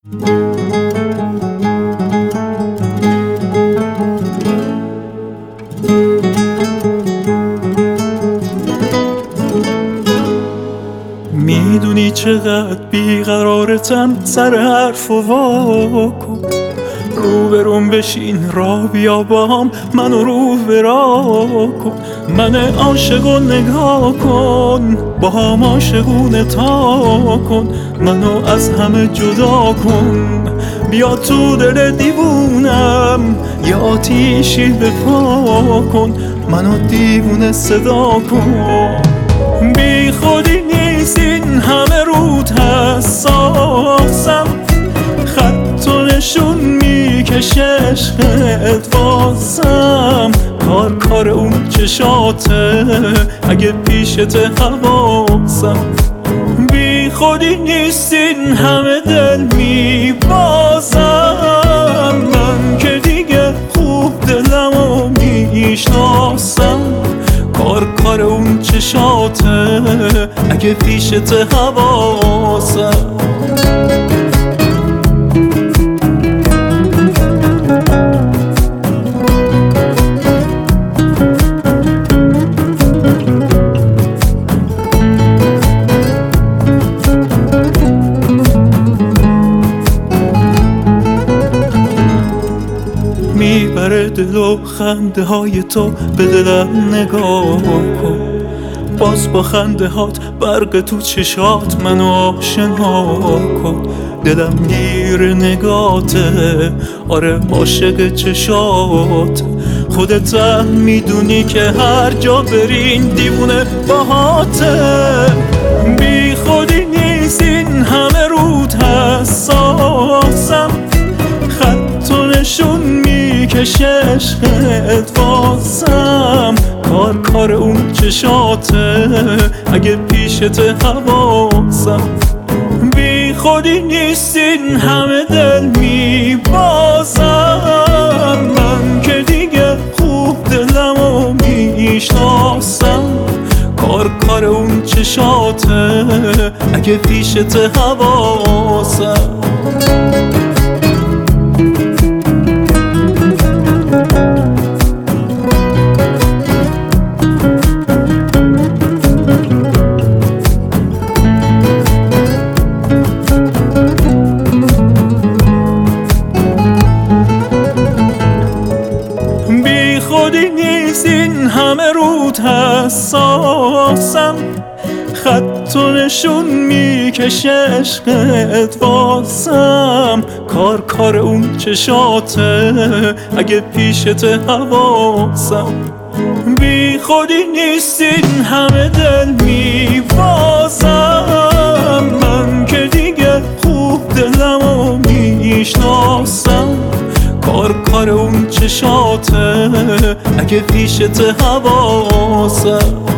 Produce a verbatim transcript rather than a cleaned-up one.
میدونی چقدر بیقرارتم، سر حرف و واکن روبروم بشین، را بیا با هم منو رو برا کن. من عاشق و نگاه کن، با هم عاشقونه تا کن. منو از همه جدا کن، بیا تو دل دیوونم یه آتیشی بپا کن. منو دیوونه صدا کن، بی خودی نیست این همه رود حساسم. خط و نشون میکشه عشقت واسم، کار کار اون چشاته اگه پیشت حواسم. بی خودی نیست این همه دل میبازم، من که دیگه خوب دلمو میشناسم. کار کار اون چشاته اگه پیشت حواسم. میبره دل و خنده های تو، به دلم نگاه کن. باز با خنده هات برق تو چشات منو آشنا کن. دلم گیر نگاته، آره عاشق چشات. خودت هم میدونی که هر جا برین دیوونه باهاته. بی خودی نیست این همه رود حساسم. خط و نشون میکشه عشقت واسم، کار کار اون چشاته اگه پیشت حواسم. بی خودی نیست این همه دل میبازم، من که دیگه خوب دلمو میشناسم. کار کار اون چشاته اگه پیشت حواسم. بی خودی نیست این همه رود حساسم. خط و نشون میکشه عشقت واسم، کار کار اون چشاته اگه پیشت حواسم. بی خودی نیست این همه دل میبازم، من که دیگه خوب دلمو میشناسم. کار کار اون چشاته اگه پیشت حواسم.